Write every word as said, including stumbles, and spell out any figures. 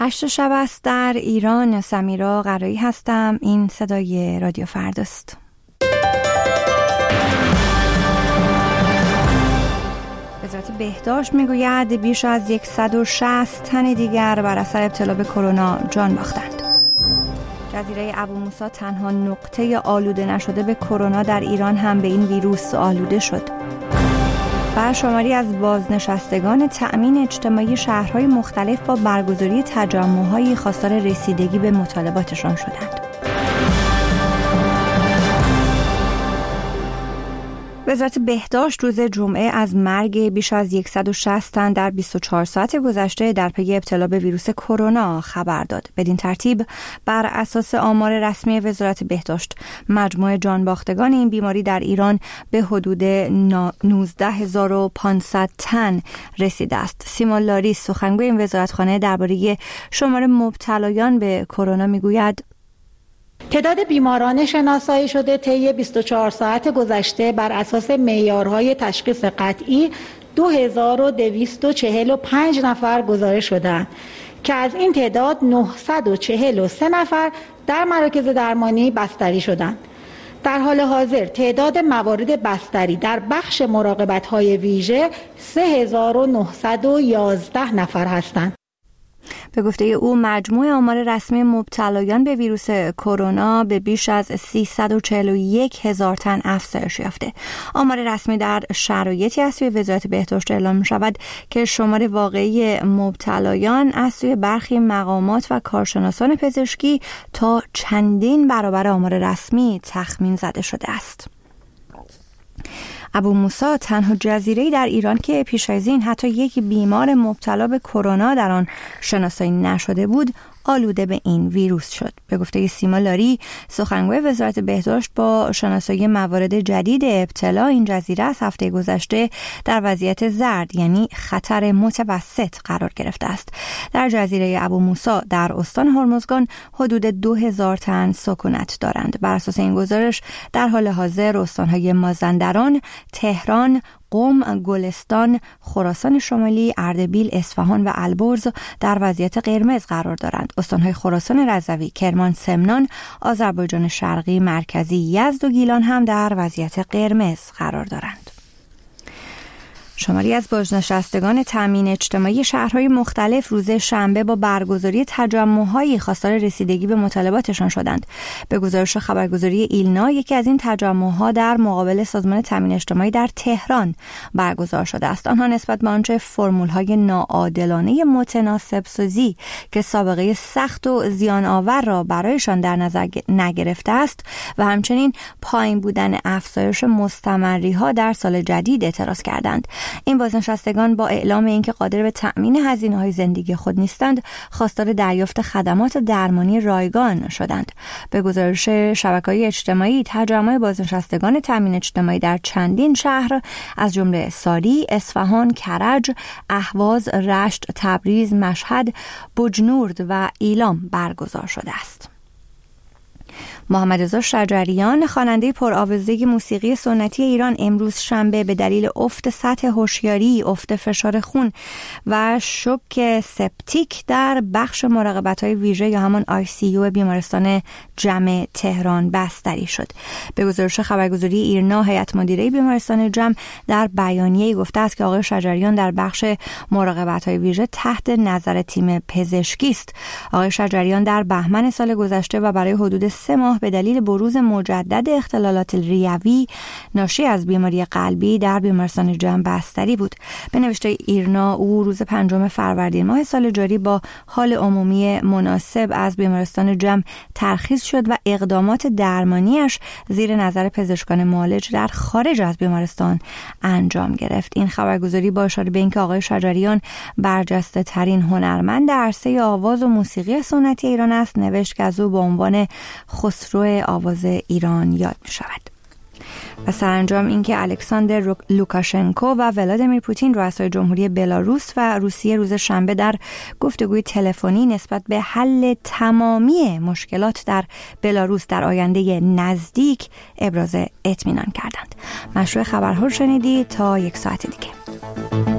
هشت شب است در ایران. سمیرا قرایی هستم. این صدای رادیو فرداست. وزارت بهداشت میگوید بیش از صد و شصت تن دیگر بر اثر ابتلا به کرونا جان باختند. جزیره ابو موسی تنها نقطه آلوده نشده به کرونا در ایران هم به این ویروس آلوده شد. برشماری از بازنشستگان تأمین اجتماعی شهرهای مختلف با برگزاری تجمع‌های خواستار رسیدگی به مطالباتشان شدند. وزارت بهداشت روز جمعه از مرگ بیش از صد و شصت تن در بیست و چهار ساعت گذشته در پی ابتلا به ویروس کرونا خبر داد. بدین ترتیب بر اساس آمار رسمی وزارت بهداشت مجموع جانباختگان این بیماری در ایران به حدود نوزده هزار و پانصد تن رسیده است. سیما لاری سخنگوی این وزارتخانه درباره شمار مبتلایان به کرونا میگوید: تعداد بیماران شناسایی شده طی بیست و چهار ساعت گذشته بر اساس معیارهای تشخیص قطعی دو هزار و دویست و چهل و پنج نفر گزارش شدند که از این تعداد نهصد و چهل و سه نفر در مراکز درمانی بستری شدند. در حال حاضر تعداد موارد بستری در بخش مراقبت‌های ویژه سه هزار و نهصد و یازده نفر هستند. به گفته او مجموع آمار رسمی مبتلایان به ویروس کرونا به بیش از سیصد و چهل و یک هزار تن افزایش یافته. آمار رسمی در شرایطی از سوی وزارت بهداشت اعلام می شود که شمار واقعی مبتلایان از سوی برخی مقامات و کارشناسان پزشکی تا چندین برابر آمار رسمی تخمین زده شده است. ابو موسی تنها جزیره‌ای در ایران که پیش از این حتی یک بیمار مبتلا به کرونا در آن شناسایی نشده بود آلوده به این ویروس شد. به گفته سیما لاری سخنگوی وزارت بهداشت با شناسایی موارد جدید ابتلا این جزیره از هفته گذشته در وضعیت زرد یعنی خطر متوسط قرار گرفته است. در جزیره ابو موسی در استان هرمزگان حدود دو هزار تن سکونت دارند. بر اساس این گزارش در حال حاضر استان‌های مازندران، تهران، قم، گلستان، خراسان شمالی، اردبیل، اصفهان و البرز در وضعیت قرمز قرار دارند. استان‌های خراسان رضوی، کرمان، سمنان، آذربایجان شرقی، مرکزی، یزد و گیلان هم در وضعیت قرمز قرار دارند. شماری از بازنشستگان تامین اجتماعی شهرهای مختلف روز شنبه با برگزاری تجمع‌های خواستار رسیدگی به مطالباتشان شدند. به گزارش خبرگزاری ایلنا یکی از این تجمع‌ها در مقابل سازمان تامین اجتماعی در تهران برگزار شده است. آنها نسبت به آنچه فرمول‌های ناعادلانه متناسب سازی که سابقه سخت و زیان آور را برایشان در نظر نگرفته است و همچنین پایین بودن افزایش مستمری‌ها در سال جدید اعتراض کردند. این بازنشستگان با اعلام اینکه قادر به تأمین هزینه‌های زندگی خود نیستند، خواستار دریافت خدمات درمانی رایگان شدند. به گزارش شبکه‌های اجتماعی، تجمع بازنشستگان تأمین اجتماعی در چندین شهر از جمله ساری، اصفهان، کرج، اهواز، رشت، تبریز، مشهد، بجنورد و ایلام برگزار شده است. محمد رضا شجریان خواننده پرآوازه موسیقی سنتی ایران امروز شنبه به دلیل افت سطح هوشیاری، افت فشار خون و شوک سپتیک در بخش مراقبت‌های ویژه یا همان آی سی یو بیمارستان جم تهران بستری شد. به گزارش خبرگزاری ایرنا هیئت مدیره بیمارستان جم در بیانیه‌ای گفته است که آقای شجریان در بخش مراقبت‌های ویژه تحت نظر تیم پزشکی است. آقای شجریان در بهمن سال گذشته و برای حدود سه ماه به دلیل بروز مجدد اختلالات ریوی ناشی از بیماری قلبی در بیمارستان جم بستری بود. به نوشته ایرنا او روز پنجم فروردین ماه سال جاری با حال عمومی مناسب از بیمارستان جم ترخیص شد و اقدامات درمانیش زیر نظر پزشکان معالج در خارج از بیمارستان انجام گرفت. این خبرگزاری با اشاره به اینکه آقای شجریان برجسته ترین هنرمند عرصه آواز و موسیقی سنتی ایران است نوشت که از او به عنوان خسرو آواز ایران یاد می شود. و سرانجام اینکه الکساندر لوکاشنکو و ولادیمیر پوتین رؤسای جمهوری بلاروس و روسیه روز شنبه در گفتگوی تلفنی نسبت به حل تمامی مشکلات در بلاروس در آینده نزدیک ابراز اطمینان کردند. مشروع خبرها رو شنیدید. تا یک ساعت دیگه.